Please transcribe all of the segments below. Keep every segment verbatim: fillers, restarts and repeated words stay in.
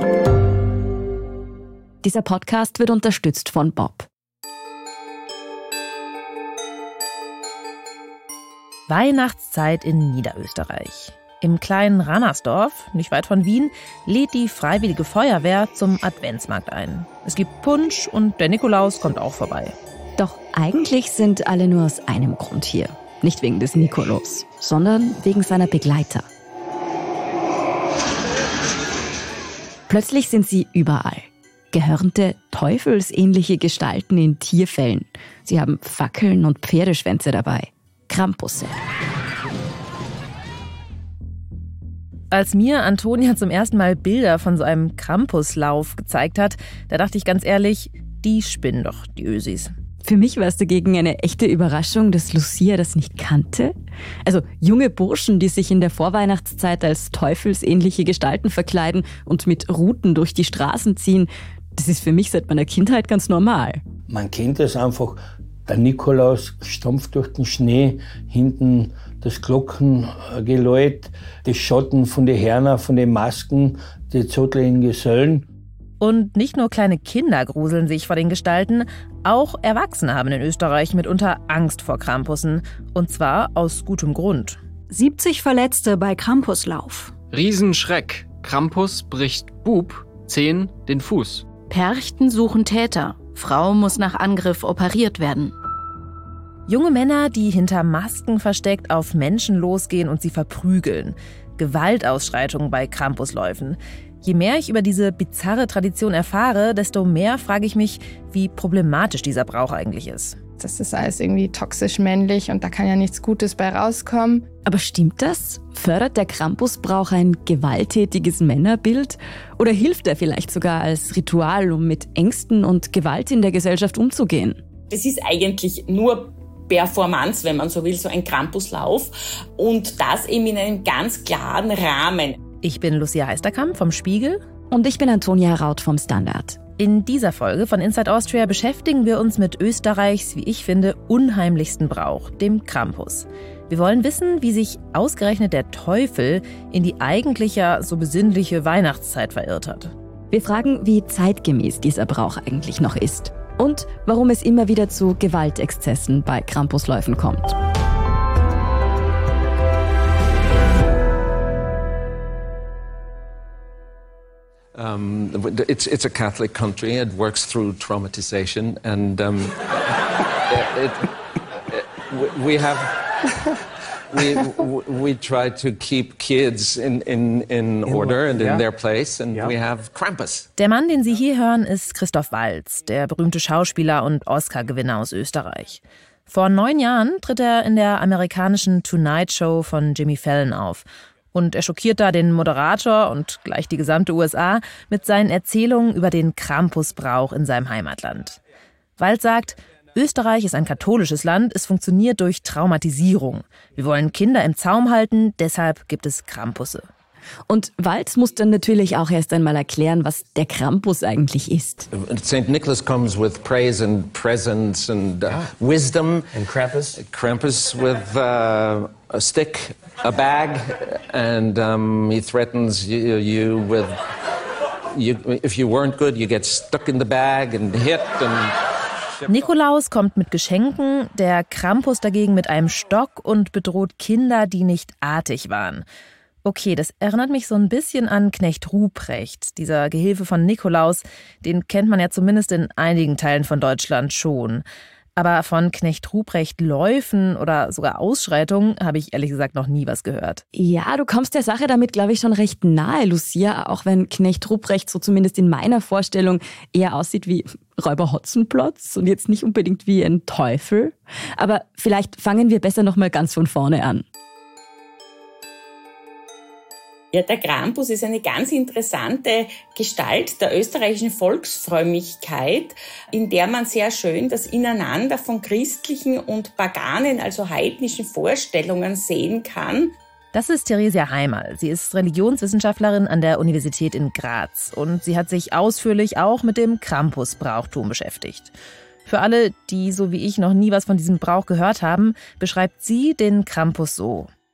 Dieser Podcast wird unterstützt von Bob. Weihnachtszeit in Niederösterreich. Im kleinen Rannersdorf, nicht weit von Wien, lädt die Freiwillige Feuerwehr zum Adventsmarkt ein. Es gibt Punsch und der Nikolaus kommt auch vorbei. Doch eigentlich sind alle nur aus einem Grund hier. Nicht wegen des Nikolaus, sondern wegen seiner Begleiter. Plötzlich sind sie überall. Gehörnte, teufelsähnliche Gestalten in Tierfellen. Sie haben Fackeln und Pferdeschwänze dabei. Krampusse. Als mir Antonia zum ersten Mal Bilder von so einem Krampuslauf gezeigt hat, da dachte ich ganz ehrlich, die spinnen doch, die Ösis. Für mich war es dagegen eine echte Überraschung, dass Lucia das nicht kannte. Also junge Burschen, die sich in der Vorweihnachtszeit als teufelsähnliche Gestalten verkleiden und mit Ruten durch die Straßen ziehen, das ist für mich seit meiner Kindheit ganz normal. Man kennt es einfach, der Nikolaus stampft durch den Schnee, hinten das Glockengeläut, das Schotten von den Hörner, von den Masken, die zotteligen Gesellen. Und nicht nur kleine Kinder gruseln sich vor den Gestalten, auch Erwachsene haben in Österreich mitunter Angst vor Krampussen. Und zwar aus gutem Grund. siebzig Verletzte bei Krampuslauf. Riesenschreck. Krampus bricht Bub, zehn, den Fuß. Perchten suchen Täter. Frau muss nach Angriff operiert werden. Junge Männer, die hinter Masken versteckt auf Menschen losgehen und sie verprügeln. Gewaltausschreitungen bei Krampusläufen. Je mehr ich über diese bizarre Tradition erfahre, desto mehr frage ich mich, wie problematisch dieser Brauch eigentlich ist. Das ist alles irgendwie toxisch männlich und da kann ja nichts Gutes bei rauskommen. Aber stimmt das? Fördert der Krampusbrauch ein gewalttätiges Männerbild? Oder hilft er vielleicht sogar als Ritual, um mit Ängsten und Gewalt in der Gesellschaft umzugehen? Das ist eigentlich nur Performance, wenn man so will, so ein Krampuslauf. Und das eben in einem ganz klaren Rahmen. Ich bin Lucia Heisterkamp vom Spiegel. Und ich bin Antonia Raut vom Standard. In dieser Folge von Inside Austria beschäftigen wir uns mit Österreichs, wie ich finde, unheimlichsten Brauch, dem Krampus. Wir wollen wissen, wie sich ausgerechnet der Teufel in die eigentlich ja so besinnliche Weihnachtszeit verirrt hat. Wir fragen, wie zeitgemäß dieser Brauch eigentlich noch ist. Und warum es immer wieder zu Gewaltexzessen bei Krampusläufen kommt. Um, it's it's a Catholic country. It works through traumatization, and um, it, it, it, we have we we try to keep kids in in in order and in their place, and we have Krampus. Der Mann, den Sie hier hören, ist Christoph Waltz, der berühmte Schauspieler und Oscar-Gewinner aus Österreich. Vor neun Jahren tritt er in der amerikanischen Tonight Show von Jimmy Fallon auf. Und er schockiert da den Moderator und gleich die gesamte U S A mit seinen Erzählungen über den Krampusbrauch in seinem Heimatland. Waltz sagt, Österreich ist ein katholisches Land, es funktioniert durch Traumatisierung. Wir wollen Kinder im Zaum halten, deshalb gibt es Krampusse. Und Waltz muss dann natürlich auch erst einmal erklären, was der Krampus eigentlich ist. Saint Nicholas comes with praise and presents and uh, wisdom. And Krampus? Krampus with uh, a stick, a bag, and um, he threatens you, you with, you, if you weren't good, you get stuck in the bag and hit and... Nikolaus kommt mit Geschenken, der Krampus dagegen mit einem Stock und bedroht Kinder, die nicht artig waren. Okay, das erinnert mich so ein bisschen an Knecht Ruprecht, dieser Gehilfe von Nikolaus. Den kennt man ja zumindest in einigen Teilen von Deutschland schon. Aber von Knecht Ruprecht Läufen oder sogar Ausschreitungen habe ich ehrlich gesagt noch nie was gehört. Ja, du kommst der Sache damit, glaube ich, schon recht nahe, Lucia. Auch wenn Knecht Ruprecht so zumindest in meiner Vorstellung eher aussieht wie Räuber Hotzenplotz und jetzt nicht unbedingt wie ein Teufel. Aber vielleicht fangen wir besser noch mal ganz von vorne an. Ja, der Krampus ist eine ganz interessante Gestalt der österreichischen Volksfrömmigkeit, in der man sehr schön das Ineinander von christlichen und paganen, also heidnischen Vorstellungen sehen kann. Das ist Theresia Heimerl. Sie ist Religionswissenschaftlerin an der Universität in Graz und sie hat sich ausführlich auch mit dem Krampusbrauchtum beschäftigt. Für alle, die so wie ich noch nie was von diesem Brauch gehört haben, beschreibt sie den Krampus so.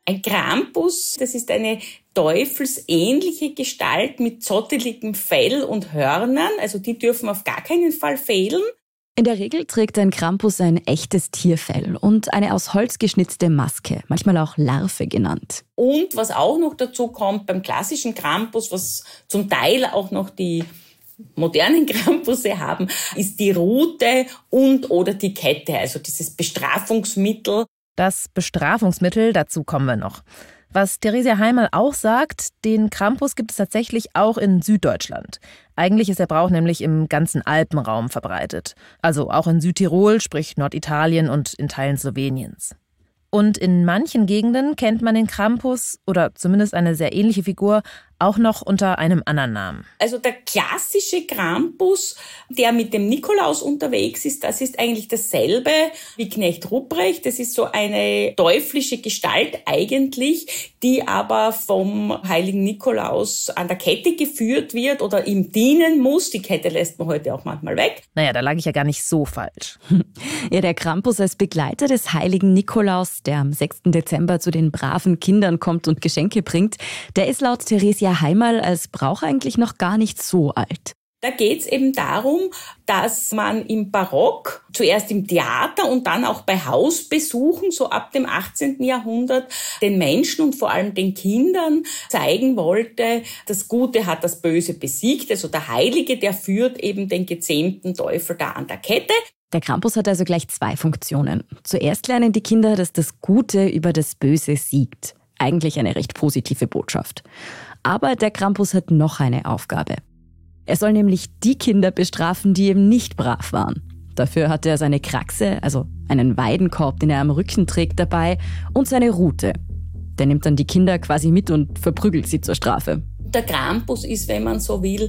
Ein Krampus, das ist eine teufelsähnliche Gestalt mit zotteligem Fell und Hörnern. Also die dürfen auf gar keinen Fall fehlen. In der Regel trägt ein Krampus ein echtes Tierfell und eine aus Holz geschnitzte Maske, manchmal auch Larve genannt. Und was auch noch dazu kommt beim klassischen Krampus, was zum Teil auch noch die modernen Krampusse haben, ist die Rute und oder die Kette, also dieses Bestrafungsmittel. Das Bestrafungsmittel, dazu kommen wir noch. Was Theresia Heimal auch sagt, den Krampus gibt es tatsächlich auch in Süddeutschland. Eigentlich ist der Brauch nämlich im ganzen Alpenraum verbreitet. Also auch in Südtirol, sprich Norditalien und in Teilen Sloweniens. Und in manchen Gegenden kennt man den Krampus, oder zumindest eine sehr ähnliche Figur, auch noch unter einem anderen Namen. Also der klassische Krampus, der mit dem Nikolaus unterwegs ist, das ist eigentlich dasselbe wie Knecht Ruprecht. Das ist so eine teuflische Gestalt eigentlich, die aber vom heiligen Nikolaus an der Kette geführt wird oder ihm dienen muss. Die Kette lässt man heute auch manchmal weg. Naja, da lag ich ja gar nicht so falsch. Ja, der Krampus als Begleiter des heiligen Nikolaus, der am sechsten Dezember zu den braven Kindern kommt und Geschenke bringt, der ist laut Theresia Heimal als Brauch eigentlich noch gar nicht so alt. Da geht's eben darum, dass man im Barock, zuerst im Theater und dann auch bei Hausbesuchen, so ab dem achtzehnten Jahrhundert, den Menschen und vor allem den Kindern zeigen wollte, das Gute hat das Böse besiegt. Also der Heilige, der führt eben den gezähmten Teufel da an der Kette. Der Krampus hat also gleich zwei Funktionen. Zuerst lernen die Kinder, dass das Gute über das Böse siegt. Eigentlich eine recht positive Botschaft. Aber der Krampus hat noch eine Aufgabe. Er soll nämlich die Kinder bestrafen, die eben nicht brav waren. Dafür hat er seine Kraxe, also einen Weidenkorb, den er am Rücken trägt, dabei und seine Rute. Der nimmt dann die Kinder quasi mit und verprügelt sie zur Strafe. Der Krampus ist, wenn man so will,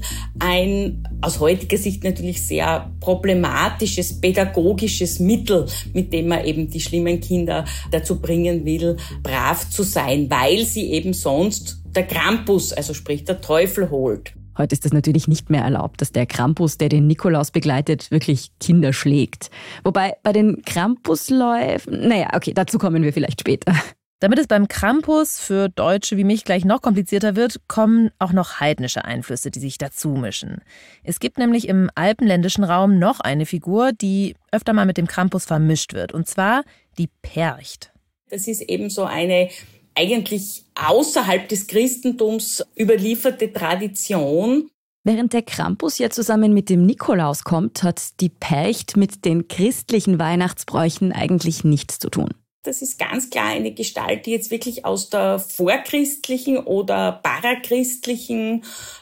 ein aus heutiger Sicht natürlich sehr problematisches, pädagogisches Mittel, mit dem man eben die schlimmen Kinder dazu bringen will, brav zu sein, weil sie eben sonst der Krampus, also sprich der Teufel, holt. Heute ist es natürlich nicht mehr erlaubt, dass der Krampus, der den Nikolaus begleitet, wirklich Kinder schlägt. Wobei bei den Krampusläufen, naja, okay, dazu kommen wir vielleicht später. Damit es beim Krampus für Deutsche wie mich gleich noch komplizierter wird, kommen auch noch heidnische Einflüsse, die sich dazu mischen. Es gibt nämlich im alpenländischen Raum noch eine Figur, die öfter mal mit dem Krampus vermischt wird, und zwar die Percht. Das ist eben so eine eigentlich außerhalb des Christentums überlieferte Tradition. Während der Krampus ja zusammen mit dem Nikolaus kommt, hat die Percht mit den christlichen Weihnachtsbräuchen eigentlich nichts zu tun. Das ist ganz klar eine Gestalt, die jetzt wirklich aus der vorchristlichen oder parachristlichen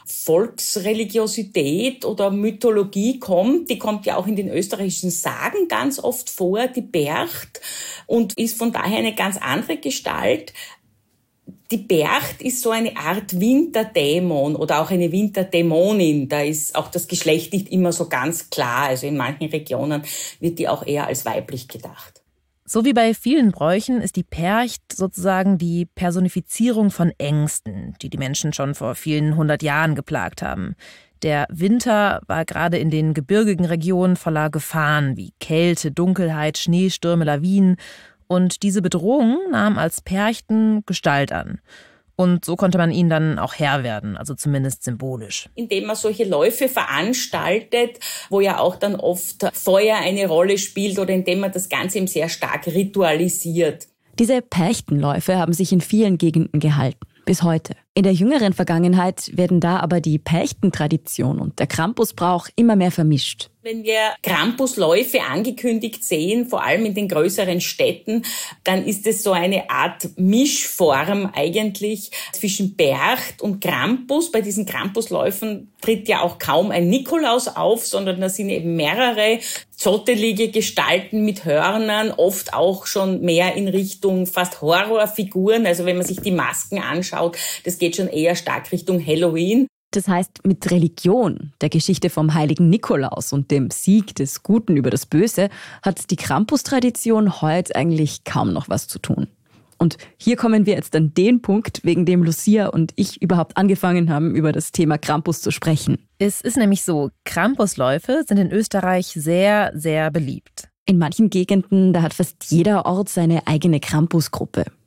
Volksreligiosität oder Mythologie kommt. Die kommt ja auch in den österreichischen Sagen ganz oft vor, die Percht, und ist von daher eine ganz andere Gestalt. Die Percht ist so eine Art Winterdämon oder auch eine Winterdämonin. Da ist auch das Geschlecht nicht immer so ganz klar. Also in manchen Regionen wird die auch eher als weiblich gedacht. So wie bei vielen Bräuchen ist die Percht sozusagen die Personifizierung von Ängsten, die die Menschen schon vor vielen hundert Jahren geplagt haben. Der Winter war gerade in den gebirgigen Regionen voller Gefahren wie Kälte, Dunkelheit, Schneestürme, Lawinen. Und diese Bedrohung nahm als Perchten Gestalt an. Und so konnte man ihnen dann auch Herr werden, also zumindest symbolisch. Indem man solche Läufe veranstaltet, wo ja auch dann oft Feuer eine Rolle spielt, oder indem man das Ganze eben sehr stark ritualisiert. Diese Perchtenläufe haben sich in vielen Gegenden gehalten, bis heute. In der jüngeren Vergangenheit werden da aber die Perchtentradition und der Krampusbrauch immer mehr vermischt. Wenn wir Krampusläufe angekündigt sehen, vor allem in den größeren Städten, dann ist es so eine Art Mischform eigentlich zwischen Percht und Krampus. Bei diesen Krampusläufen tritt ja auch kaum ein Nikolaus auf, sondern da sind eben mehrere zottelige Gestalten mit Hörnern, oft auch schon mehr in Richtung fast Horrorfiguren. Also wenn man sich die Masken anschaut, das geht schon eher stark Richtung Halloween. Das heißt, mit Religion, der Geschichte vom heiligen Nikolaus und dem Sieg des Guten über das Böse hat die Krampus-Tradition heute eigentlich kaum noch was zu tun. Und hier kommen wir jetzt an den Punkt, wegen dem Lucia und ich überhaupt angefangen haben, über das Thema Krampus zu sprechen. Es ist nämlich so, Krampusläufe sind in Österreich sehr, sehr beliebt. In manchen Gegenden, da hat fast jeder Ort seine eigene Krampusgruppe.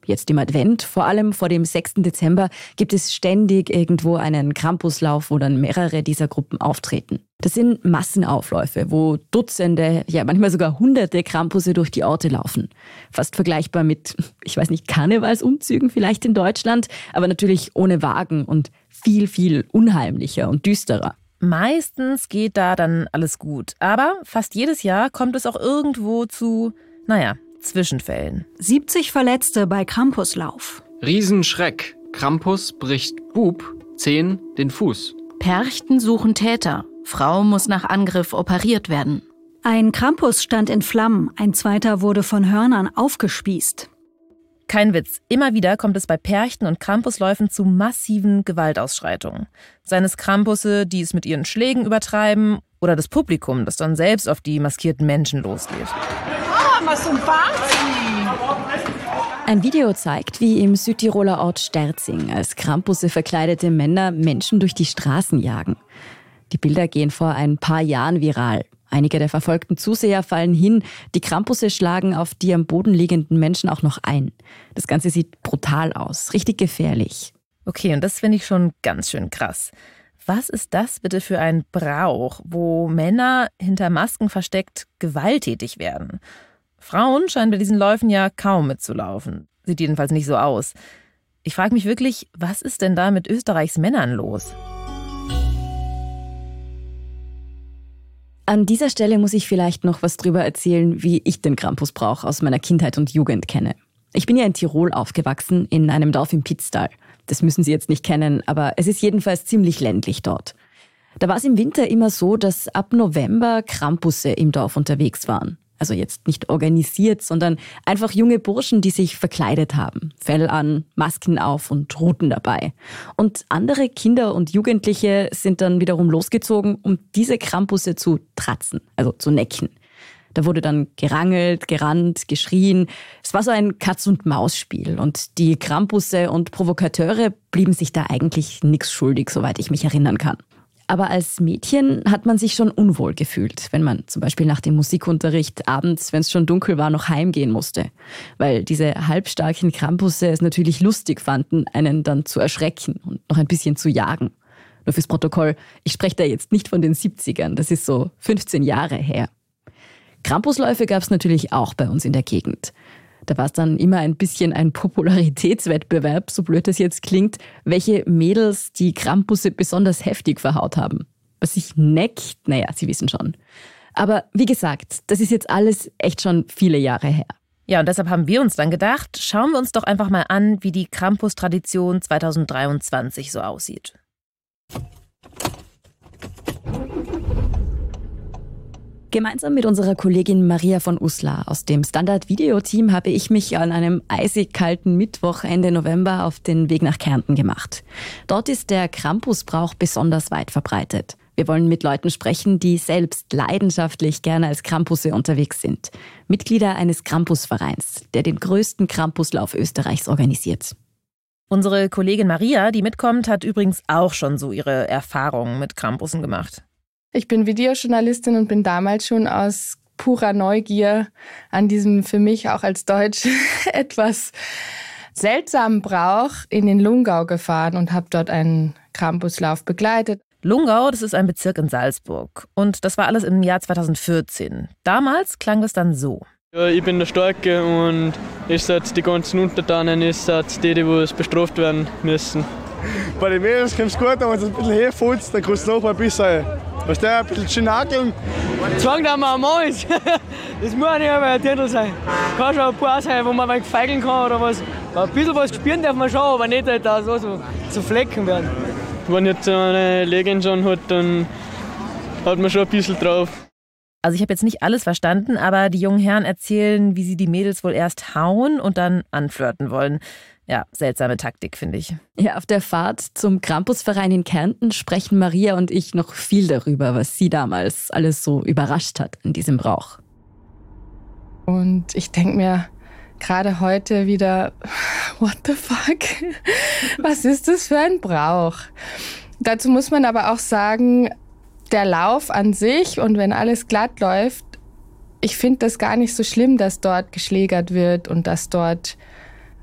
jetzt im Advent, vor allem vor dem sechsten Dezember, gibt es ständig irgendwo einen Krampuslauf, wo dann mehrere dieser Gruppen auftreten. Das sind Massenaufläufe, wo Dutzende, ja manchmal sogar Hunderte Krampusse durch die Orte laufen. Fast vergleichbar mit, ich weiß nicht, Karnevalsumzügen vielleicht in Deutschland, aber natürlich ohne Wagen und viel, viel unheimlicher und düsterer. Meistens geht da dann alles gut, aber fast jedes Jahr kommt es auch irgendwo zu, naja, Zwischenfällen. siebzig Verletzte bei Krampuslauf. Riesenschreck. Krampus bricht Bub, zehn, den Fuß. Perchten suchen Täter. Frau muss nach Angriff operiert werden. Ein Krampus stand in Flammen, ein zweiter wurde von Hörnern aufgespießt. Kein Witz, immer wieder kommt es bei Perchten und Krampusläufen zu massiven Gewaltausschreitungen. Seien es Krampusse, die es mit ihren Schlägen übertreiben, oder das Publikum, das dann selbst auf die maskierten Menschen losgeht. Ein Video zeigt, wie im Südtiroler Ort Sterzing als Krampusse verkleidete Männer Menschen durch die Straßen jagen. Die Bilder gehen vor ein paar Jahren viral. Einige der verfolgten Zuseher fallen hin, die Krampusse schlagen auf die am Boden liegenden Menschen auch noch ein. Das Ganze sieht brutal aus, richtig gefährlich. Okay, und das finde ich schon ganz schön krass. Was ist das bitte für ein Brauch, wo Männer hinter Masken versteckt gewalttätig werden? Frauen scheinen bei diesen Läufen ja kaum mitzulaufen. Sieht jedenfalls nicht so aus. Ich frage mich wirklich, was ist denn da mit Österreichs Männern los? An dieser Stelle muss ich vielleicht noch was drüber erzählen, wie ich den Krampusbrauch aus meiner Kindheit und Jugend kenne. Ich bin ja in Tirol aufgewachsen, in einem Dorf im Pitztal. Das müssen Sie jetzt nicht kennen, aber es ist jedenfalls ziemlich ländlich dort. Da war es im Winter immer so, dass ab November Krampusse im Dorf unterwegs waren. Also jetzt nicht organisiert, sondern einfach junge Burschen, die sich verkleidet haben. Fell an, Masken auf und Ruten dabei. Und andere Kinder und Jugendliche sind dann wiederum losgezogen, um diese Krampusse zu tratzen, also zu necken. Da wurde dann gerangelt, gerannt, geschrien. Es war so ein Katz-und-Maus-Spiel. Und die Krampusse und Provokateure blieben sich da eigentlich nichts schuldig, soweit ich mich erinnern kann. Aber als Mädchen hat man sich schon unwohl gefühlt, wenn man zum Beispiel nach dem Musikunterricht abends, wenn es schon dunkel war, noch heimgehen musste. Weil diese halbstarken Krampusse es natürlich lustig fanden, einen dann zu erschrecken und noch ein bisschen zu jagen. Nur fürs Protokoll, ich spreche da jetzt nicht von den siebzigern, das ist so fünfzehn Jahre her. Krampusläufe gab es natürlich auch bei uns in der Gegend. Da war es dann immer ein bisschen ein Popularitätswettbewerb, so blöd das jetzt klingt, welche Mädels die Krampusse besonders heftig verhaut haben. Was sich neckt, naja, Sie wissen schon. Aber wie gesagt, das ist jetzt alles echt schon viele Jahre her. Ja, und deshalb haben wir uns dann gedacht, schauen wir uns doch einfach mal an, wie die Krampus-Tradition zweitausenddreiundzwanzig so aussieht. Gemeinsam mit unserer Kollegin Maria von Uslar aus dem Standard-Video-Team habe ich mich an einem eisig kalten Mittwoch Ende November auf den Weg nach Kärnten gemacht. Dort ist der Krampusbrauch besonders weit verbreitet. Wir wollen mit Leuten sprechen, die selbst leidenschaftlich gerne als Krampusse unterwegs sind. Mitglieder eines Krampusvereins, der den größten Krampuslauf Österreichs organisiert. Unsere Kollegin Maria, die mitkommt, hat übrigens auch schon so ihre Erfahrungen mit Krampussen gemacht. Ich bin Videojournalistin und bin damals schon aus purer Neugier an diesem für mich auch als Deutsche etwas seltsamen Brauch in den Lungau gefahren und habe dort einen Krampuslauf begleitet. Lungau, das ist ein Bezirk in Salzburg. Und das war alles im Jahr zweitausendvierzehn. Damals klang das dann so. Ja, ich bin der Starke und ich seit die ganzen Untertanen, ich seit die, die was bestraft werden müssen. Bei den Mädels kommt es gut, aber wenn es ein bisschen herfällt, dann kannst du noch mal ein bisschen, weißt du, ein bisschen schnakeln. Zwang da mal mal ist. Das muss nicht aber ein Dirndl sein. Kann schon ein paar sein, wo man mal feigeln kann oder was. Ein bisschen was spüren darf man schon, aber nicht halt da so, so zu Flecken werden. Wenn jetzt so eine Legend schon hat, dann hat man schon ein bisschen drauf. Also ich habe jetzt nicht alles verstanden, aber die jungen Herren erzählen, wie sie die Mädels wohl erst hauen und dann anflirten wollen. Ja, seltsame Taktik, finde ich. Ja, auf der Fahrt zum Krampusverein in Kärnten sprechen Maria und ich noch viel darüber, was sie damals alles so überrascht hat in diesem Brauch. Und ich denke mir gerade heute wieder, what the fuck? Was ist das für ein Brauch? Dazu muss man aber auch sagen, der Lauf an sich und wenn alles glatt läuft, ich finde das gar nicht so schlimm, dass dort geschlägert wird und dass dort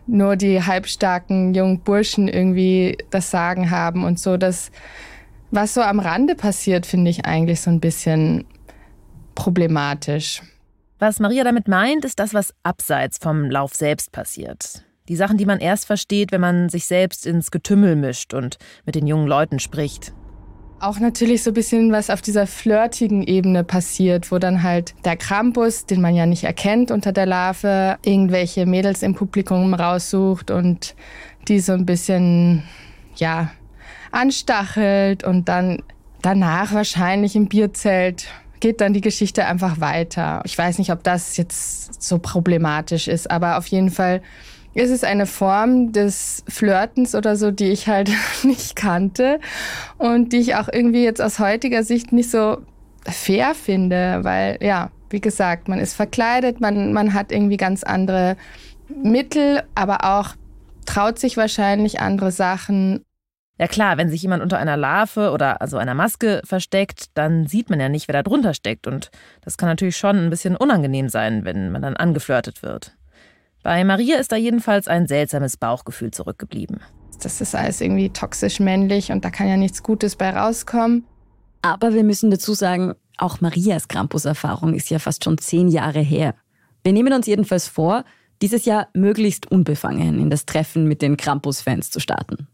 nur die halbstarken jungen Burschen irgendwie das Sagen haben und so. Das, was so am Rande passiert, finde ich eigentlich so ein bisschen problematisch. Was Maria damit meint, ist das, was abseits vom Lauf selbst passiert. Die Sachen, die man erst versteht, wenn man sich selbst ins Getümmel mischt und mit den jungen Leuten spricht. Auch natürlich so ein bisschen was auf dieser flirtigen Ebene passiert, wo dann halt der Krampus, den man ja nicht erkennt unter der Larve, irgendwelche Mädels im Publikum raussucht und die so ein bisschen, ja, anstachelt und dann danach wahrscheinlich im Bierzelt geht dann die Geschichte einfach weiter. Ich weiß nicht, ob das jetzt so problematisch ist, aber auf jeden Fall ist es eine Form des Flirtens oder so, die ich halt nicht kannte und die ich auch irgendwie jetzt aus heutiger Sicht nicht so fair finde, weil, ja, wie gesagt, man ist verkleidet, man, man hat irgendwie ganz andere Mittel, aber auch traut sich wahrscheinlich andere Sachen. Ja klar, wenn sich jemand unter einer Larve oder also einer Maske versteckt, dann sieht man ja nicht, wer da drunter steckt. Und das kann natürlich schon ein bisschen unangenehm sein, wenn man dann angeflirtet wird. Bei Maria ist da jedenfalls ein seltsames Bauchgefühl zurückgeblieben. Das ist alles irgendwie toxisch männlich und da kann ja nichts Gutes bei rauskommen. Aber wir müssen dazu sagen, auch Marias Krampus-Erfahrung ist ja fast schon zehn Jahre her. Wir nehmen uns jedenfalls vor, dieses Jahr möglichst unbefangen in das Treffen mit den Krampus-Fans zu starten.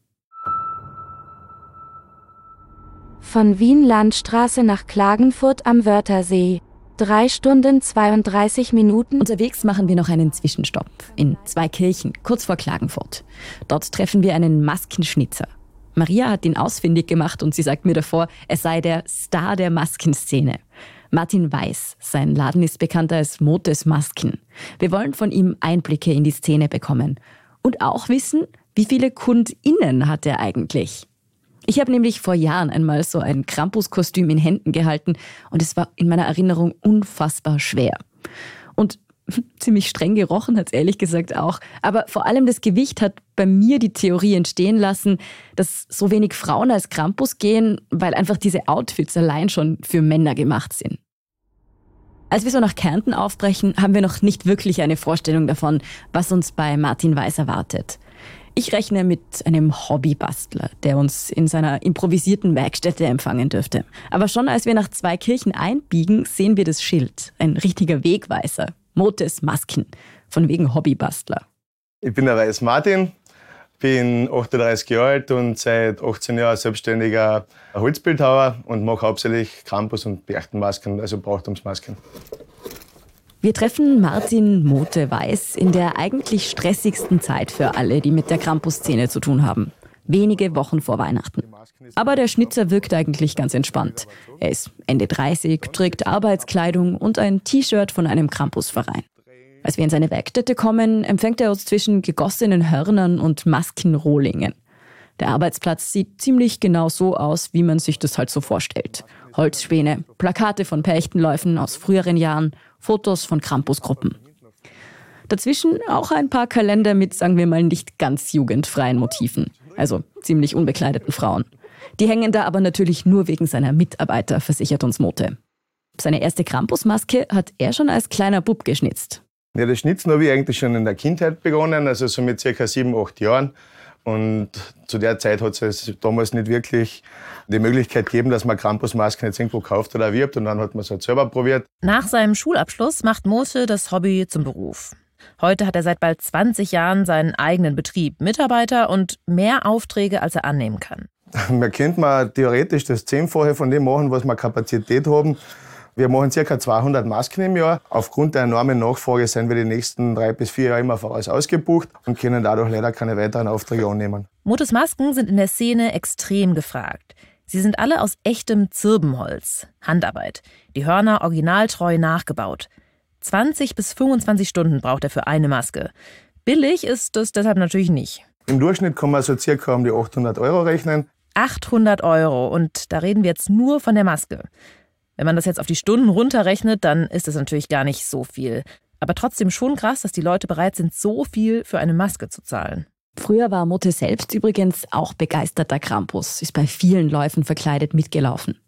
Von Wien-Landstraße nach Klagenfurt am Wörthersee. Drei Stunden zweiunddreißig Minuten. Unterwegs machen wir noch einen Zwischenstopp in Zweikirchen, kurz vor Klagenfurt. Dort treffen wir einen Maskenschnitzer. Maria hat ihn ausfindig gemacht und sie sagt mir davor, es sei der Star der Maskenszene. Martin Weiß. Sein Laden ist bekannt als Motes Masken. Wir wollen von ihm Einblicke in die Szene bekommen. Und auch wissen, wie viele KundInnen hat er eigentlich. Ich habe nämlich vor Jahren einmal so ein Krampus-Kostüm in Händen gehalten und es war in meiner Erinnerung unfassbar schwer. Und ziemlich streng gerochen hat es ehrlich gesagt auch. Aber vor allem das Gewicht hat bei mir die Theorie entstehen lassen, dass so wenig Frauen als Krampus gehen, weil einfach diese Outfits allein schon für Männer gemacht sind. Als wir so nach Kärnten aufbrechen, haben wir noch nicht wirklich eine Vorstellung davon, was uns bei Martin Weiß erwartet. Ich rechne mit einem Hobbybastler, der uns in seiner improvisierten Werkstätte empfangen dürfte. Aber schon als wir nach Zweikirchen einbiegen, sehen wir das Schild. Ein richtiger Wegweiser. Motes Masken. Von wegen Hobbybastler. Ich bin der Weiß Martin, bin achtunddreißig Jahre alt und seit achtzehn Jahren selbstständiger Holzbildhauer und mache hauptsächlich Krampus- und Berchtenmasken, also Brauchtumsmasken. Wir treffen Martin Mote Weiß in der eigentlich stressigsten Zeit für alle, die mit der Krampus-Szene zu tun haben. Wenige Wochen vor Weihnachten. Aber der Schnitzer wirkt eigentlich ganz entspannt. Er ist Ende dreißig, trägt Arbeitskleidung und ein T-Shirt von einem Krampusverein. Als wir in seine Werkstätte kommen, empfängt er uns zwischen gegossenen Hörnern und Maskenrohlingen. Der Arbeitsplatz sieht ziemlich genau so aus, wie man sich das halt so vorstellt. Holzspäne, Plakate von Perchtenläufen aus früheren Jahren, Fotos von Krampusgruppen. Dazwischen auch ein paar Kalender mit, sagen wir mal, nicht ganz jugendfreien Motiven. Also ziemlich unbekleideten Frauen. Die hängen da aber natürlich nur wegen seiner Mitarbeiter, versichert uns Mote. Seine erste Krampusmaske hat er schon als kleiner Bub geschnitzt. Ja, das Schnitzen habe ich eigentlich schon in der Kindheit begonnen, also so mit circa sieben, acht Jahren. Und zu der Zeit hat es damals nicht wirklich die Möglichkeit gegeben, dass man Krampusmasken jetzt irgendwo kauft oder erwirbt. Und dann hat man es halt selber probiert. Nach seinem Schulabschluss macht Mote das Hobby zum Beruf. Heute hat er seit bald zwanzig Jahren seinen eigenen Betrieb, Mitarbeiter und mehr Aufträge, als er annehmen kann. Man könnte mal theoretisch das Zehnfache von dem machen, was wir Kapazität haben. Wir machen ca. zweihundert Masken im Jahr. Aufgrund der enormen Nachfrage sind wir die nächsten drei bis vier Jahre immer voraus ausgebucht und können dadurch leider keine weiteren Aufträge annehmen. Motes Masken sind in der Szene extrem gefragt. Sie sind alle aus echtem Zirbenholz, Handarbeit. Die Hörner originaltreu nachgebaut. zwanzig bis fünfundzwanzig Stunden braucht er für eine Maske. Billig ist das deshalb natürlich nicht. Im Durchschnitt kann man so circa um die achthundert Euro rechnen. achthundert Euro und da reden wir jetzt nur von der Maske. Wenn man das jetzt auf die Stunden runterrechnet, dann ist das natürlich gar nicht so viel. Aber trotzdem schon krass, dass die Leute bereit sind, so viel für eine Maske zu zahlen. Früher war Mote selbst übrigens auch begeisterter Krampus, ist bei vielen Läufen verkleidet mitgelaufen.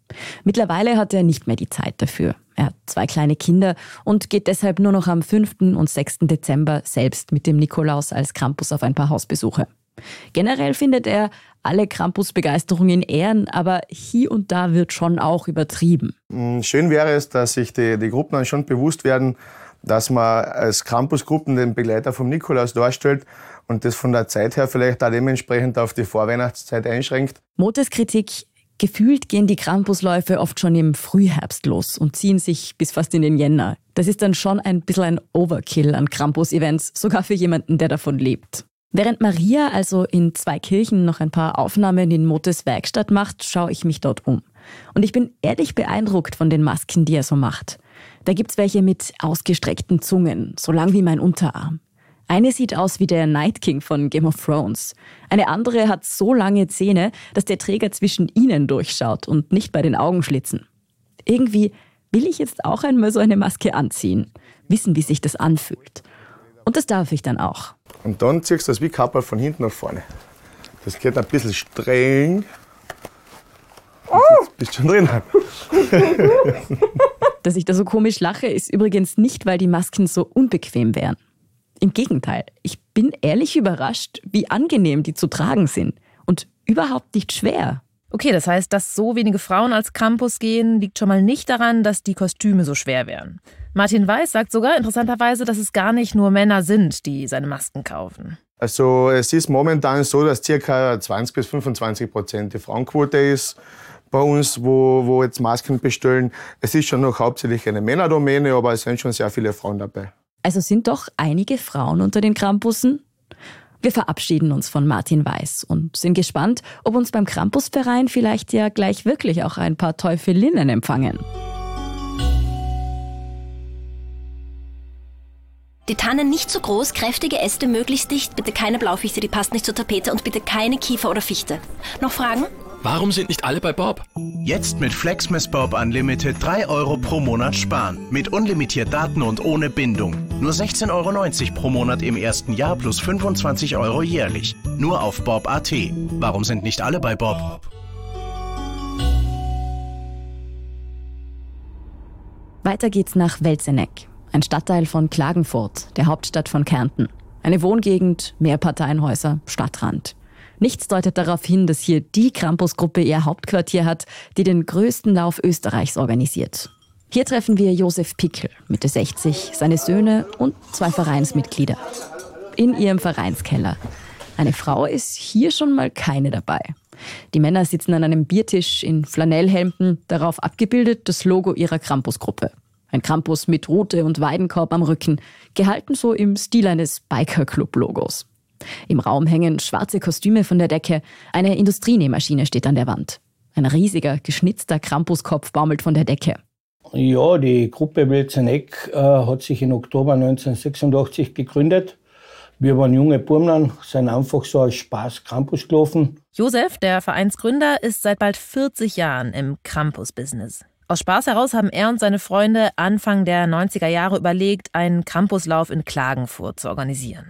Mittlerweile hat er nicht mehr die Zeit dafür. Er hat zwei kleine Kinder und geht deshalb nur noch am fünften und sechsten Dezember selbst mit dem Nikolaus als Krampus auf ein paar Hausbesuche. Generell findet er alle Krampus-Begeisterung in Ehren, aber hier und da wird schon auch übertrieben. Schön wäre es, dass sich die, die Gruppen dann schon bewusst werden, dass man als Krampusgruppen den Begleiter vom Nikolaus darstellt und das von der Zeit her vielleicht auch dementsprechend auf die Vorweihnachtszeit einschränkt. Motes Kritik: Gefühlt gehen die Krampusläufe oft schon im Frühherbst los und ziehen sich bis fast in den Jänner. Das ist dann schon ein bisschen ein Overkill an Krampus-Events, sogar für jemanden, der davon lebt. Während Maria also in Zweikirchen noch ein paar Aufnahmen in Motes Werkstatt macht, schaue ich mich dort um. Und ich bin ehrlich beeindruckt von den Masken, die er so macht. Da gibt's welche mit ausgestreckten Zungen, so lang wie mein Unterarm. Eine sieht aus wie der Night King von Game of Thrones. Eine andere hat so lange Zähne, dass der Träger zwischen ihnen durchschaut und nicht bei den Augenschlitzen. Irgendwie will ich jetzt auch einmal so eine Maske anziehen, wissen, wie sich das anfühlt. Und das darf ich dann auch. Und dann ziehst du das wie Kapperl von hinten nach vorne. Das geht ein bisschen streng. Oh. Jetzt bist du schon drin. Dass ich da so komisch lache, ist übrigens nicht, weil die Masken so unbequem wären. Im Gegenteil, ich bin ehrlich überrascht, wie angenehm die zu tragen sind. Und überhaupt nicht schwer. Okay, das heißt, dass so wenige Frauen als Krampus gehen, liegt schon mal nicht daran, dass die Kostüme so schwer wären. Martin Weiß sagt sogar interessanterweise, dass es gar nicht nur Männer sind, die seine Masken kaufen. Also es ist momentan so, dass ca. zwanzig bis fünfundzwanzig Prozent die Frauenquote ist bei uns, wo, wo jetzt Masken bestellen. Es ist schon noch hauptsächlich eine Männerdomäne, aber es sind schon sehr viele Frauen dabei. Also sind doch einige Frauen unter den Krampussen? Wir verabschieden uns von Martin Weiß und sind gespannt, ob uns beim Krampusverein vielleicht ja gleich wirklich auch ein paar Teufelinnen empfangen. Die Tanne nicht zu groß, kräftige Äste möglichst dicht, bitte keine Blaufichte, die passt nicht zur Tapete und bitte keine Kiefer oder Fichte. Noch Fragen? Warum sind nicht alle bei Bob? Jetzt mit Flexmas Bob Unlimited drei Euro pro Monat sparen. Mit unlimitiert Daten und ohne Bindung. Nur sechzehn Euro neunzig pro Monat im ersten Jahr plus fünfundzwanzig Euro jährlich. Nur auf Bob Punkt at. Warum sind nicht alle bei Bob? Weiter geht's nach Welzeneck, ein Stadtteil von Klagenfurt, der Hauptstadt von Kärnten. Eine Wohngegend, Mehrparteienhäuser, Stadtrand. Nichts deutet darauf hin, dass hier die Krampusgruppe ihr Hauptquartier hat, die den größten Lauf Österreichs organisiert. Hier treffen wir Josef Pickel, Mitte sechzig, seine Söhne und zwei Vereinsmitglieder. In ihrem Vereinskeller. Eine Frau ist hier schon mal keine dabei. Die Männer sitzen an einem Biertisch in Flanellhemden, darauf abgebildet das Logo ihrer Krampusgruppe. Ein Krampus mit Rute und Weidenkorb am Rücken, gehalten so im Stil eines Biker-Club-Logos. Im Raum hängen schwarze Kostüme von der Decke, eine Industrienähmaschine steht an der Wand. Ein riesiger, geschnitzter Krampuskopf baumelt von der Decke. Ja, die Gruppe Welzeneck äh, hat sich im Oktober neunzehnhundertsechsundachtzig gegründet. Wir waren junge Burmlern, sind einfach so aus Spaß Krampus gelaufen. Josef, der Vereinsgründer, ist seit bald vierzig Jahren im Krampus-Business. Aus Spaß heraus haben er und seine Freunde Anfang der neunziger Jahre überlegt, einen Krampuslauf in Klagenfurt zu organisieren.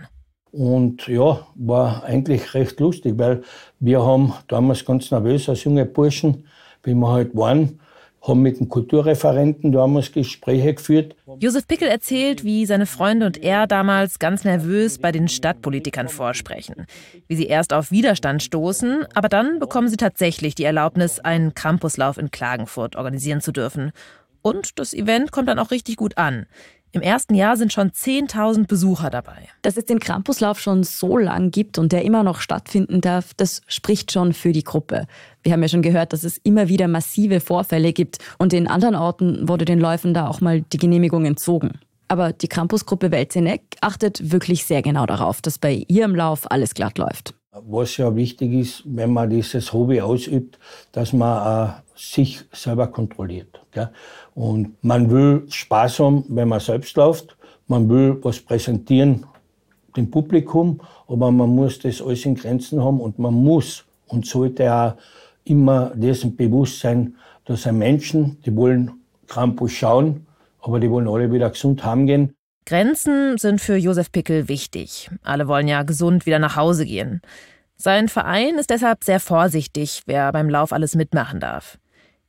Und ja, war eigentlich recht lustig, weil wir haben damals ganz nervös als junge Burschen, wie wir halt waren, haben mit dem Kulturreferenten damals Gespräche geführt. Josef Pickel erzählt, wie seine Freunde und er damals ganz nervös bei den Stadtpolitikern vorsprechen. Wie sie erst auf Widerstand stoßen, aber dann bekommen sie tatsächlich die Erlaubnis, einen Krampuslauf in Klagenfurt organisieren zu dürfen. Und das Event kommt dann auch richtig gut an. Im ersten Jahr sind schon zehntausend Besucher dabei. Dass es den Krampuslauf schon so lang gibt und der immer noch stattfinden darf, das spricht schon für die Gruppe. Wir haben ja schon gehört, dass es immer wieder massive Vorfälle gibt und in anderen Orten wurde den Läufen da auch mal die Genehmigung entzogen. Aber die Krampusgruppe Welzeneck achtet wirklich sehr genau darauf, dass bei ihrem Lauf alles glatt läuft. Was ja wichtig ist, wenn man dieses Hobby ausübt, dass man äh, sich selber kontrolliert. Gell? Und man will Spaß haben, wenn man selbst läuft. Man will was präsentieren dem Publikum, aber man muss das alles in Grenzen haben und man muss und sollte auch immer dessen bewusst sein, dass sind Menschen, die wollen Krampus schauen, aber die wollen alle wieder gesund heimgehen. Grenzen sind für Josef Pickel wichtig. Alle wollen ja gesund wieder nach Hause gehen. Sein Verein ist deshalb sehr vorsichtig, wer beim Lauf alles mitmachen darf.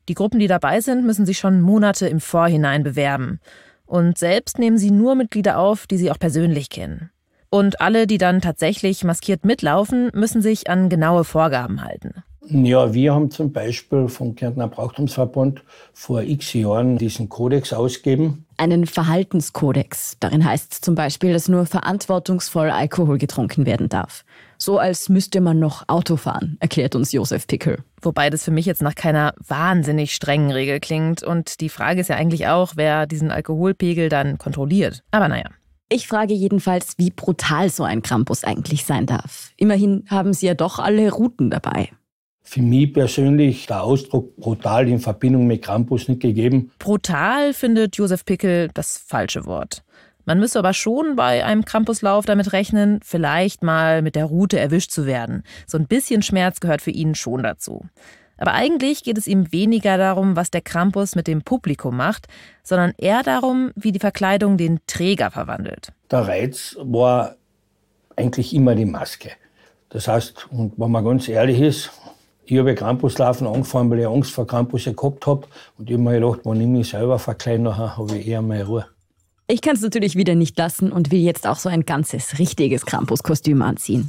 Die Gruppen, die dabei sind, müssen sich schon Monate im Vorhinein bewerben. Und selbst nehmen sie nur Mitglieder auf, die sie auch persönlich kennen. Und alle, die dann tatsächlich maskiert mitlaufen, müssen sich an genaue Vorgaben halten. Ja, wir haben zum Beispiel vom Kärntner Brauchtumsverband vor x Jahren diesen Kodex ausgegeben. Einen Verhaltenskodex. Darin heißt es zum Beispiel, dass nur verantwortungsvoll Alkohol getrunken werden darf. So als müsste man noch Auto fahren, erklärt uns Josef Pickel. Wobei das für mich jetzt nach keiner wahnsinnig strengen Regel klingt. Und die Frage ist ja eigentlich auch, wer diesen Alkoholpegel dann kontrolliert. Aber naja. Ich frage jedenfalls, wie brutal so ein Krampus eigentlich sein darf. Immerhin haben sie ja doch alle Ruten dabei. Für mich persönlich der Ausdruck brutal in Verbindung mit Krampus nicht gegeben. Brutal findet Josef Pickel das falsche Wort. Man müsse aber schon bei einem Krampuslauf damit rechnen, vielleicht mal mit der Rute erwischt zu werden. So ein bisschen Schmerz gehört für ihn schon dazu. Aber eigentlich geht es ihm weniger darum, was der Krampus mit dem Publikum macht, sondern eher darum, wie die Verkleidung den Träger verwandelt. Der Reiz war eigentlich immer die Maske. Das heißt, und wenn man ganz ehrlich ist, ich habe Krampuslaufen angefangen, weil ich Angst vor Krampusse gehabt habe. Und ich habe mir gedacht, wenn ich mich selber verkleide, nachher habe ich eher meine Ruhe. Ich kann es natürlich wieder nicht lassen und will jetzt auch so ein ganzes, richtiges Krampuskostüm anziehen.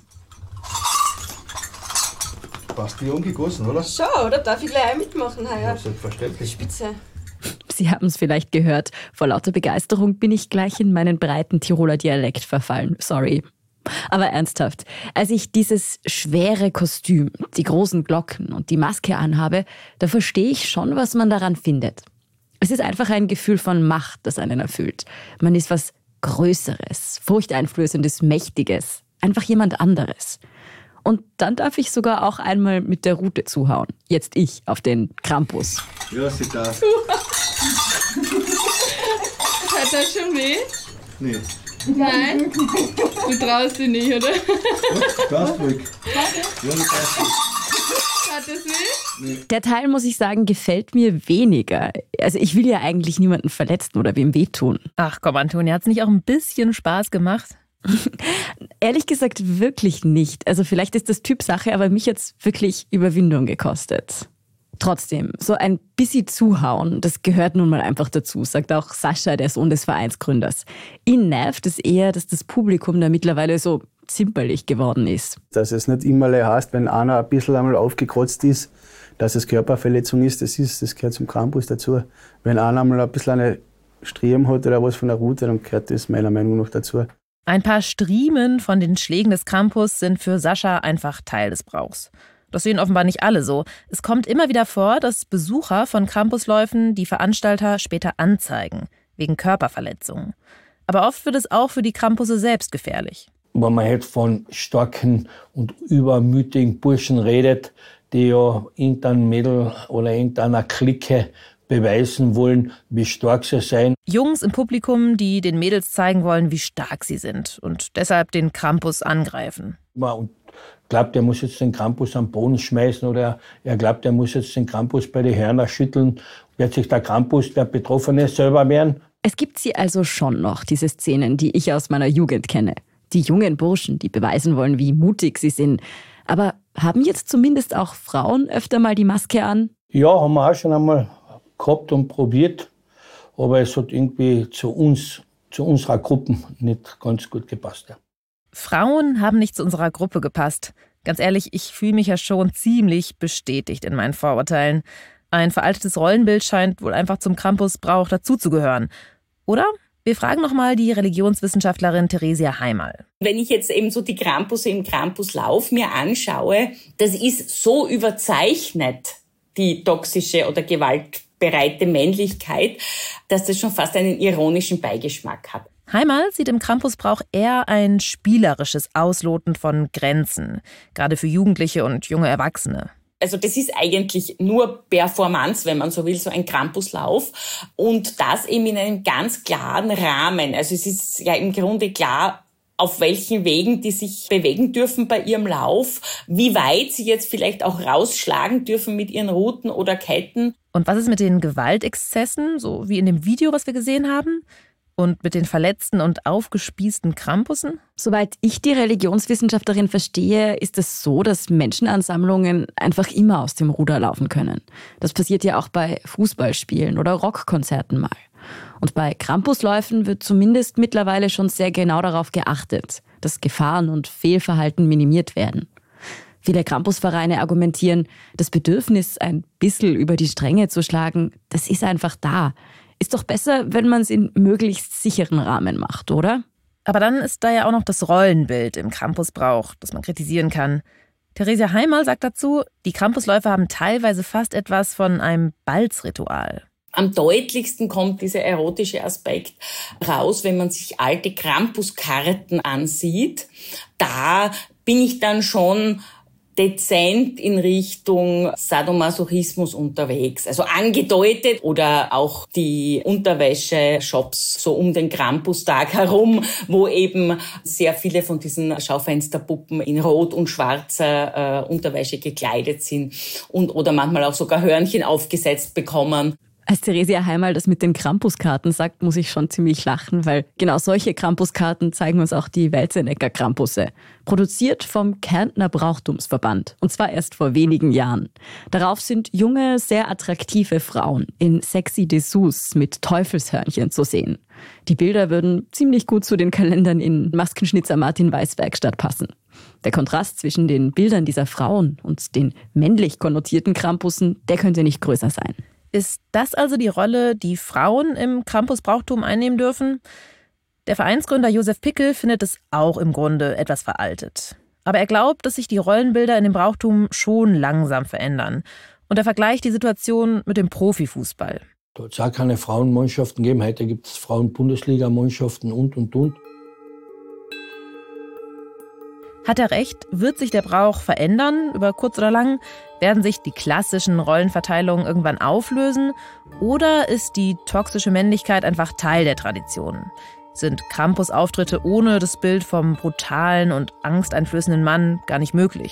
Passt die umgegossen, oder? Schon, oder? Darf ich gleich mitmachen heuer? Ja, selbstverständlich. Spitze. Sie haben es vielleicht gehört. Vor lauter Begeisterung bin ich gleich in meinen breiten Tiroler Dialekt verfallen. Sorry. Aber ernsthaft, als ich dieses schwere Kostüm, die großen Glocken und die Maske anhabe, da verstehe ich schon, was man daran findet. Es ist einfach ein Gefühl von Macht, das einen erfüllt. Man ist was Größeres, Furchteinflößendes, Mächtiges, einfach jemand anderes. Und dann darf ich sogar auch einmal mit der Rute zuhauen. Jetzt ich auf den Krampus. Ja, sie darf. Hat das schon weh? Nee. Nein? Du traust dich nicht, oder? Ganz ruhig. Ja, du darfst nicht. Hat das weh? Nee. Der Teil, muss ich sagen, gefällt mir weniger. Also ich will ja eigentlich niemanden verletzen oder wem wehtun. Ach komm, Antonia, hat's nicht auch ein bisschen Spaß gemacht? Ehrlich gesagt wirklich nicht. Also vielleicht ist das Typsache, aber mich hat's wirklich Überwindung gekostet. Trotzdem, so ein bisschen zuhauen, das gehört nun mal einfach dazu, sagt auch Sascha, der Sohn des Vereinsgründers. Ihn nervt es eher, dass das Publikum da mittlerweile so zimperlich geworden ist. Dass es nicht immer heißt, wenn einer ein bisschen einmal aufgekratzt ist, dass es Körperverletzung ist, das ist, das gehört zum Krampus dazu. Wenn einer einmal ein bisschen eine Striemen hat oder was von der Rute, dann gehört das meiner Meinung nach dazu. Ein paar Striemen von den Schlägen des Krampus sind für Sascha einfach Teil des Brauchs. Das sehen offenbar nicht alle so. Es kommt immer wieder vor, dass Besucher von Krampusläufen die Veranstalter später anzeigen, wegen Körperverletzungen. Aber oft wird es auch für die Krampusse selbst gefährlich. Wenn man jetzt von starken und übermütigen Burschen redet, die ja irgendein Mädel oder irgendeiner Clique beweisen wollen, wie stark sie sein. Jungs im Publikum, die den Mädels zeigen wollen, wie stark sie sind und deshalb den Krampus angreifen. Und glaubt, er muss jetzt den Krampus am Boden schmeißen oder er glaubt, er muss jetzt den Krampus bei den Hörnern schütteln. Wird sich der Krampus, der Betroffene, selber wehren? Es gibt sie also schon noch, diese Szenen, die ich aus meiner Jugend kenne. Die jungen Burschen, die beweisen wollen, wie mutig sie sind. Aber haben jetzt zumindest auch Frauen öfter mal die Maske an? Ja, haben wir auch schon einmal gehabt und probiert. Aber es hat irgendwie zu uns, zu unserer Gruppe nicht ganz gut gepasst. Ja. Frauen haben nicht zu unserer Gruppe gepasst. Ganz ehrlich, ich fühle mich ja schon ziemlich bestätigt in meinen Vorurteilen. Ein veraltetes Rollenbild scheint wohl einfach zum Krampusbrauch dazuzugehören. Oder? Wir fragen nochmal die Religionswissenschaftlerin Theresia Heimal. Wenn ich jetzt eben so die Krampusse im Krampuslauf mir anschaue, das ist so überzeichnet, die toxische oder gewaltbereite Männlichkeit, dass das schon fast einen ironischen Beigeschmack hat. Heimal sieht im Krampusbrauch eher ein spielerisches Ausloten von Grenzen, gerade für Jugendliche und junge Erwachsene. Also das ist eigentlich nur Performance, wenn man so will, so ein Krampuslauf. Und das eben in einem ganz klaren Rahmen. Also es ist ja im Grunde klar, auf welchen Wegen die sich bewegen dürfen bei ihrem Lauf, wie weit sie jetzt vielleicht auch rausschlagen dürfen mit ihren Ruten oder Ketten. Und was ist mit den Gewaltexzessen, so wie in dem Video, was wir gesehen haben? Und mit den verletzten und aufgespießten Krampussen? Soweit ich die Religionswissenschaftlerin verstehe, ist es so, dass Menschenansammlungen einfach immer aus dem Ruder laufen können. Das passiert ja auch bei Fußballspielen oder Rockkonzerten mal. Und bei Krampusläufen wird zumindest mittlerweile schon sehr genau darauf geachtet, dass Gefahren und Fehlverhalten minimiert werden. Viele Krampusvereine argumentieren, das Bedürfnis, ein bisschen über die Stränge zu schlagen, das ist einfach da. Ist doch besser, wenn man es in möglichst sicheren Rahmen macht, oder? Aber dann ist da ja auch noch das Rollenbild im Krampusbrauch, das man kritisieren kann. Theresia Heimal sagt dazu, die Krampusläufe haben teilweise fast etwas von einem Balzritual. Am deutlichsten kommt dieser erotische Aspekt raus, wenn man sich alte Krampuskarten ansieht. Da bin ich dann schon dezent in Richtung Sadomasochismus unterwegs. Also angedeutet oder auch die Unterwäsche-Shops so um den Krampustag herum, wo eben sehr viele von diesen Schaufensterpuppen in rot und schwarzer äh, Unterwäsche gekleidet sind und oder manchmal auch sogar Hörnchen aufgesetzt bekommen. Als Theresia Heimal das mit den Krampuskarten sagt, muss ich schon ziemlich lachen, weil genau solche Krampuskarten zeigen uns auch die Welzenecker Krampusse. Produziert vom Kärntner Brauchtumsverband. Und zwar erst vor wenigen Jahren. Darauf sind junge, sehr attraktive Frauen in sexy Dessous mit Teufelshörnchen zu sehen. Die Bilder würden ziemlich gut zu den Kalendern in Maskenschnitzer Martin Weiß Werkstatt passen. Der Kontrast zwischen den Bildern dieser Frauen und den männlich konnotierten Krampussen, der könnte nicht größer sein. Ist das also die Rolle, die Frauen im Krampusbrauchtum einnehmen dürfen? Der Vereinsgründer Josef Pickel findet es auch im Grunde etwas veraltet. Aber er glaubt, dass sich die Rollenbilder in dem Brauchtum schon langsam verändern. Und er vergleicht die Situation mit dem Profifußball. Da hat es auch keine Frauenmannschaften gegeben. Heute gibt es Frauen-Bundesliga-Mannschaften und, und, und. Hat er recht? Wird sich der Brauch verändern, über kurz oder lang? Werden sich die klassischen Rollenverteilungen irgendwann auflösen? Oder ist die toxische Männlichkeit einfach Teil der Tradition? Sind Krampusauftritte ohne das Bild vom brutalen und angsteinflößenden Mann gar nicht möglich?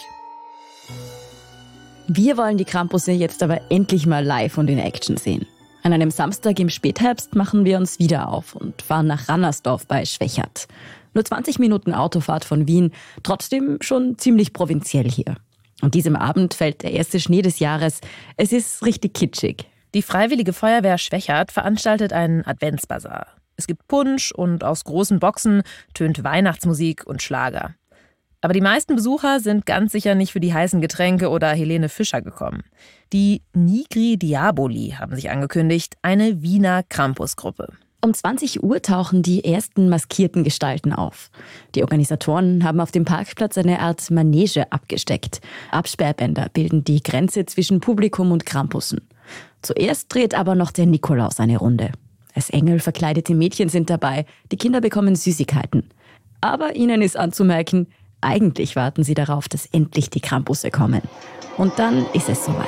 Wir wollen die Krampusse jetzt aber endlich mal live und in Action sehen. An einem Samstag im Spätherbst machen wir uns wieder auf und fahren nach Rannersdorf bei Schwechat. Nur zwanzig Minuten Autofahrt von Wien, trotzdem schon ziemlich provinziell hier. An diesem Abend fällt der erste Schnee des Jahres. Es ist richtig kitschig. Die Freiwillige Feuerwehr Schwechat veranstaltet einen Adventsbasar. Es gibt Punsch und aus großen Boxen tönt Weihnachtsmusik und Schlager. Aber die meisten Besucher sind ganz sicher nicht für die heißen Getränke oder Helene Fischer gekommen. Die Nigri Diaboli haben sich angekündigt, eine Wiener Krampusgruppe. Um zwanzig Uhr tauchen die ersten maskierten Gestalten auf. Die Organisatoren haben auf dem Parkplatz eine Art Manege abgesteckt. Absperrbänder bilden die Grenze zwischen Publikum und Krampussen. Zuerst dreht aber noch der Nikolaus eine Runde. Als Engel verkleidete Mädchen sind dabei, die Kinder bekommen Süßigkeiten. Aber ihnen ist anzumerken, eigentlich warten sie darauf, dass endlich die Krampusse kommen. Und dann ist es soweit.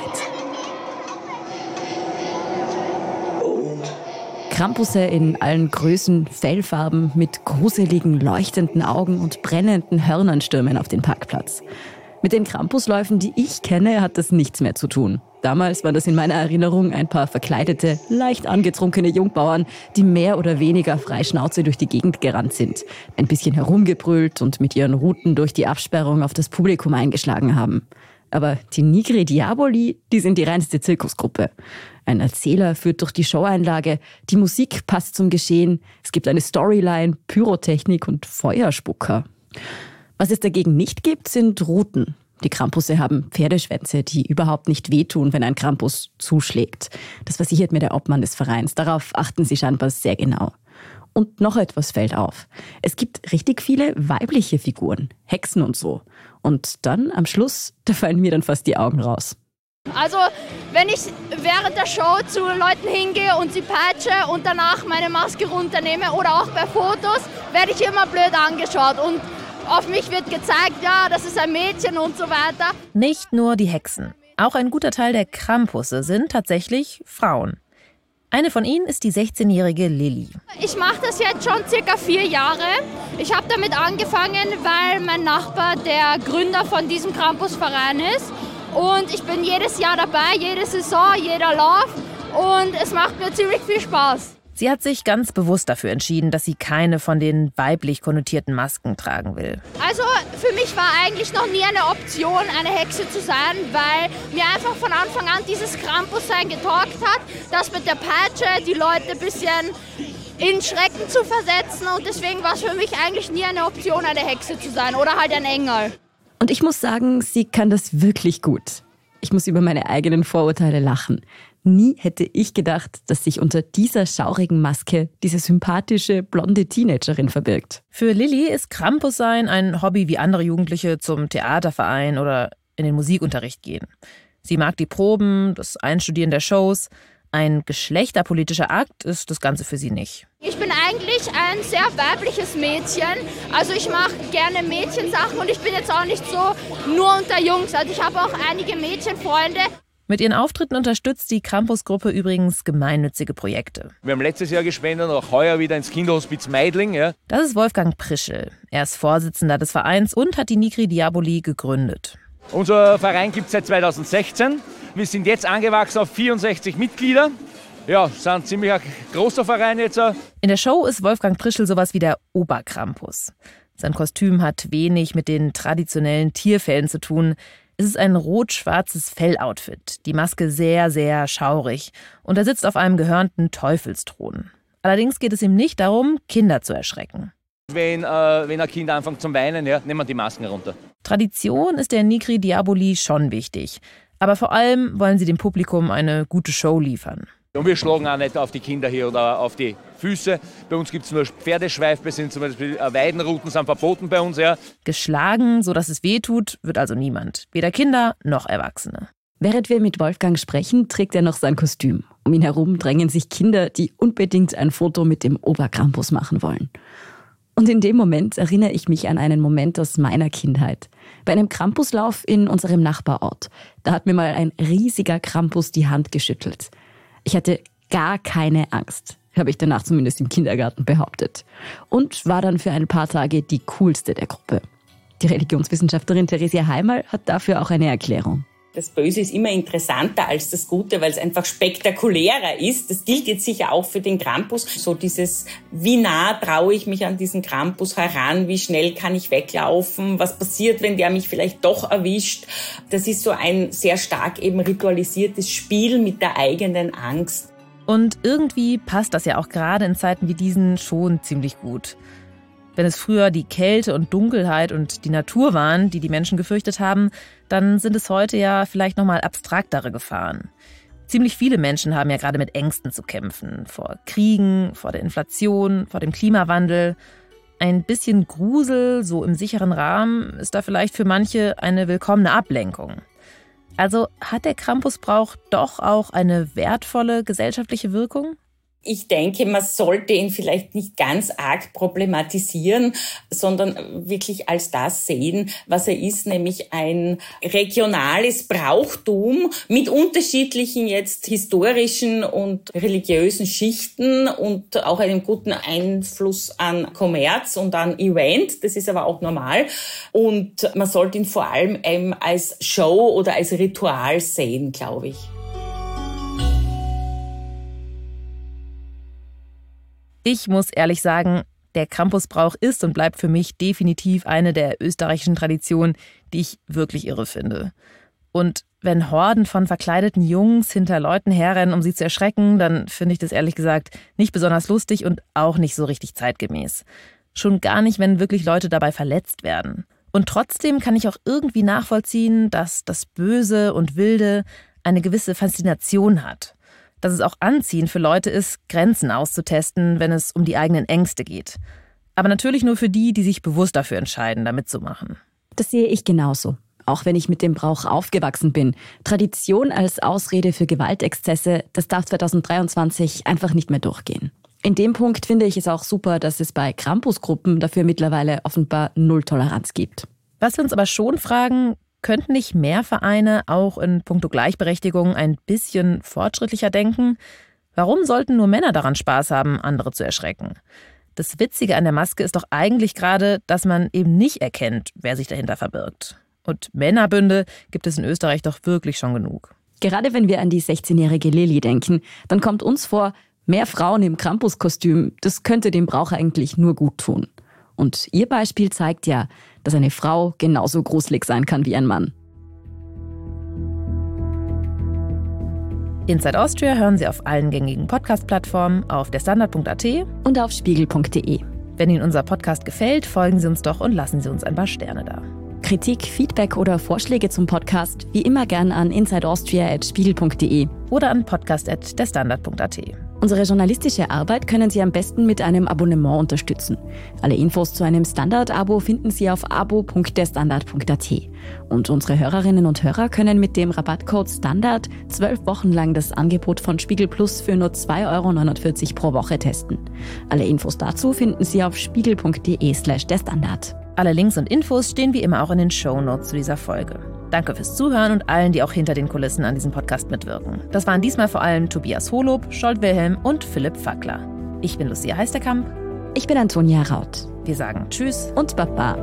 Krampusse in allen Größen, Fellfarben, mit gruseligen, leuchtenden Augen und brennenden Hörnern stürmen auf den Parkplatz. Mit den Krampusläufen, die ich kenne, hat das nichts mehr zu tun. Damals waren das in meiner Erinnerung ein paar verkleidete, leicht angetrunkene Jungbauern, die mehr oder weniger frei Schnauze durch die Gegend gerannt sind, ein bisschen herumgebrüllt und mit ihren Ruten durch die Absperrung auf das Publikum eingeschlagen haben. Aber die Nigri Diaboli, die sind die reinste Zirkusgruppe. Ein Erzähler führt durch die Showeinlage, die Musik passt zum Geschehen, es gibt eine Storyline, Pyrotechnik und Feuerspucker. Was es dagegen nicht gibt, sind Ruten. Die Krampusse haben Pferdeschwänze, die überhaupt nicht wehtun, wenn ein Krampus zuschlägt. Das versichert mir der Obmann des Vereins. Darauf achten sie scheinbar sehr genau. Und noch etwas fällt auf. Es gibt richtig viele weibliche Figuren, Hexen und so. Und dann am Schluss, da fallen mir dann fast die Augen raus. Also, wenn ich während der Show zu Leuten hingehe und sie peitsche und danach meine Maske runternehme oder auch bei Fotos, werde ich immer blöd angeschaut. Und auf mich wird gezeigt, ja, das ist ein Mädchen und so weiter. Nicht nur die Hexen. Auch ein guter Teil der Krampusse sind tatsächlich Frauen. Eine von ihnen ist die sechzehnjährige Lilly. Ich mache das jetzt schon circa vier Jahre. Ich habe damit angefangen, weil mein Nachbar der Gründer von diesem Krampusverein ist. Und ich bin jedes Jahr dabei, jede Saison, jeder Lauf. Und es macht mir ziemlich viel Spaß. Sie hat sich ganz bewusst dafür entschieden, dass sie keine von den weiblich konnotierten Masken tragen will. Also für mich war eigentlich noch nie eine Option, eine Hexe zu sein, weil mir einfach von Anfang an dieses Krampussein getaugt hat, das mit der Peitsche die Leute ein bisschen in Schrecken zu versetzen, und deswegen war es für mich eigentlich nie eine Option, eine Hexe zu sein oder halt ein Engel. Und ich muss sagen, sie kann das wirklich gut. Ich muss über meine eigenen Vorurteile lachen. Nie hätte ich gedacht, dass sich unter dieser schaurigen Maske diese sympathische, blonde Teenagerin verbirgt. Für Lilly ist Krampussein ein Hobby wie andere Jugendliche zum Theaterverein oder in den Musikunterricht gehen. Sie mag die Proben, das Einstudieren der Shows. Ein geschlechterpolitischer Akt ist das Ganze für sie nicht. Ich bin eigentlich ein sehr weibliches Mädchen. Also ich mache gerne Mädchensachen und ich bin jetzt auch nicht so nur unter Jungs. Also ich habe auch einige Mädchenfreunde. Mit ihren Auftritten unterstützt die Krampusgruppe übrigens gemeinnützige Projekte. Wir haben letztes Jahr gespendet und auch heuer wieder ins Kinderhospiz Meidling. Ja. Das ist Wolfgang Prischl. Er ist Vorsitzender des Vereins und hat die Nigri Diaboli gegründet. Unser Verein gibt es seit zweitausendsechzehn. Wir sind jetzt angewachsen auf vierundsechzig Mitglieder. Ja, sind ziemlich ein großer Verein jetzt. In der Show ist Wolfgang Prischl sowas wie der Oberkrampus. Sein Kostüm hat wenig mit den traditionellen Tierfellen zu tun. Es ist ein rot-schwarzes Felloutfit, die Maske sehr, sehr schaurig, und er sitzt auf einem gehörnten Teufelsthron. Allerdings geht es ihm nicht darum, Kinder zu erschrecken. Wenn, äh, wenn ein Kind anfängt zu weinen, ja, nehmen wir die Masken runter. Tradition ist der Nigri Diaboli schon wichtig, aber vor allem wollen sie dem Publikum eine gute Show liefern. Und wir schlagen auch nicht auf die Kinder hier oder auf die Füße. Bei uns gibt es nur Pferdeschweif, sind zum Beispiel Weidenruten sind verboten bei uns. Ja. Geschlagen, sodass es weh tut, wird also niemand. Weder Kinder noch Erwachsene. Während wir mit Wolfgang sprechen, trägt er noch sein Kostüm. Um ihn herum drängen sich Kinder, die unbedingt ein Foto mit dem Oberkrampus machen wollen. Und in dem Moment erinnere ich mich an einen Moment aus meiner Kindheit. Bei einem Krampuslauf in unserem Nachbarort. Da hat mir mal ein riesiger Krampus die Hand geschüttelt. Ich hatte gar keine Angst, habe ich danach zumindest im Kindergarten behauptet. Und war dann für ein paar Tage die coolste der Gruppe. Die Religionswissenschaftlerin Theresia Heimal hat dafür auch eine Erklärung. Das Böse ist immer interessanter als das Gute, weil es einfach spektakulärer ist. Das gilt jetzt sicher auch für den Krampus. So dieses, wie nah traue ich mich an diesen Krampus heran, wie schnell kann ich weglaufen, was passiert, wenn der mich vielleicht doch erwischt. Das ist so ein sehr stark eben ritualisiertes Spiel mit der eigenen Angst. Und irgendwie passt das ja auch gerade in Zeiten wie diesen schon ziemlich gut. Wenn es früher die Kälte und Dunkelheit und die Natur waren, die die Menschen gefürchtet haben, dann sind es heute ja vielleicht nochmal abstraktere Gefahren. Ziemlich viele Menschen haben ja gerade mit Ängsten zu kämpfen. Vor Kriegen, vor der Inflation, vor dem Klimawandel. Ein bisschen Grusel, so im sicheren Rahmen, ist da vielleicht für manche eine willkommene Ablenkung. Also hat der Krampusbrauch doch auch eine wertvolle gesellschaftliche Wirkung? Ich denke, man sollte ihn vielleicht nicht ganz arg problematisieren, sondern wirklich als das sehen, was er ist, nämlich ein regionales Brauchtum mit unterschiedlichen jetzt historischen und religiösen Schichten und auch einem guten Einfluss an Kommerz und an Event. Das ist aber auch normal. Und man sollte ihn vor allem eben als Show oder als Ritual sehen, glaube ich. Ich muss ehrlich sagen, der Krampusbrauch ist und bleibt für mich definitiv eine der österreichischen Traditionen, die ich wirklich irre finde. Und wenn Horden von verkleideten Jungs hinter Leuten herrennen, um sie zu erschrecken, dann finde ich das ehrlich gesagt nicht besonders lustig und auch nicht so richtig zeitgemäß. Schon gar nicht, wenn wirklich Leute dabei verletzt werden. Und trotzdem kann ich auch irgendwie nachvollziehen, dass das Böse und Wilde eine gewisse Faszination hat. Dass es auch anziehend für Leute ist, Grenzen auszutesten, wenn es um die eigenen Ängste geht. Aber natürlich nur für die, die sich bewusst dafür entscheiden, da mitzumachen. Das sehe ich genauso. Auch wenn ich mit dem Brauch aufgewachsen bin. Tradition als Ausrede für Gewaltexzesse, das darf zweitausenddreiundzwanzig einfach nicht mehr durchgehen. In dem Punkt finde ich es auch super, dass es bei Krampusgruppen dafür mittlerweile offenbar null Toleranz gibt. Was wir uns aber schon fragen: Könnten nicht mehr Vereine auch in puncto Gleichberechtigung ein bisschen fortschrittlicher denken? Warum sollten nur Männer daran Spaß haben, andere zu erschrecken? Das Witzige an der Maske ist doch eigentlich gerade, dass man eben nicht erkennt, wer sich dahinter verbirgt. Und Männerbünde gibt es in Österreich doch wirklich schon genug. Gerade wenn wir an die sechzehnjährige Lilly denken, dann kommt uns vor, Mehr Frauen im Krampuskostüm, das könnte dem Brauch eigentlich nur gut tun. Und ihr Beispiel zeigt ja, dass eine Frau genauso gruselig sein kann wie ein Mann. Inside Austria hören Sie auf allen gängigen Podcast-Plattformen, auf der Standard punkt a t und auf spiegel punkt de. Wenn Ihnen unser Podcast gefällt, folgen Sie uns doch und lassen Sie uns ein paar Sterne da. Kritik, Feedback oder Vorschläge zum Podcast wie immer gern an insideaustria at spiegel punkt de oder an podcast at der standard punkt a t. Unsere journalistische Arbeit können Sie am besten mit einem Abonnement unterstützen. Alle Infos zu einem Standard-Abo finden Sie auf abo punkt der standard punkt a t. Und unsere Hörerinnen und Hörer können mit dem Rabattcode STANDARD zwölf Wochen lang das Angebot von Spiegel Plus für nur zwei Euro neunundvierzig pro Woche testen. Alle Infos dazu finden Sie auf spiegel punkt de slash der Standard. Alle Links und Infos stehen wie immer auch in den Shownotes zu dieser Folge. Danke fürs Zuhören und allen, die auch hinter den Kulissen an diesem Podcast mitwirken. Das waren diesmal vor allem Tobias Holub, Scholt Wilhelm und Philipp Fackler. Ich bin Lucia Heisterkamp. Ich bin Antonia Raut. Wir sagen Tschüss und Baba.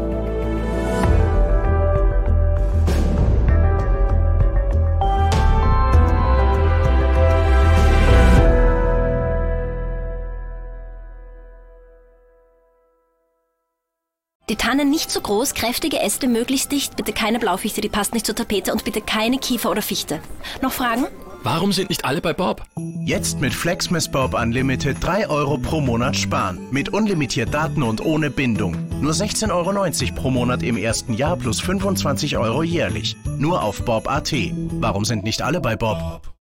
Die Tannen nicht zu groß, kräftige Äste möglichst dicht, bitte keine Blaufichte, die passt nicht zur Tapete und bitte keine Kiefer oder Fichte. Noch Fragen? Warum sind nicht alle bei Bob? Jetzt mit Flexmas Bob Unlimited drei Euro pro Monat sparen. Mit unlimitiert Daten und ohne Bindung. Nur sechzehn Euro neunzig pro Monat im ersten Jahr plus fünfundzwanzig Euro jährlich. Nur auf bob punkt a t. Warum sind nicht alle bei Bob?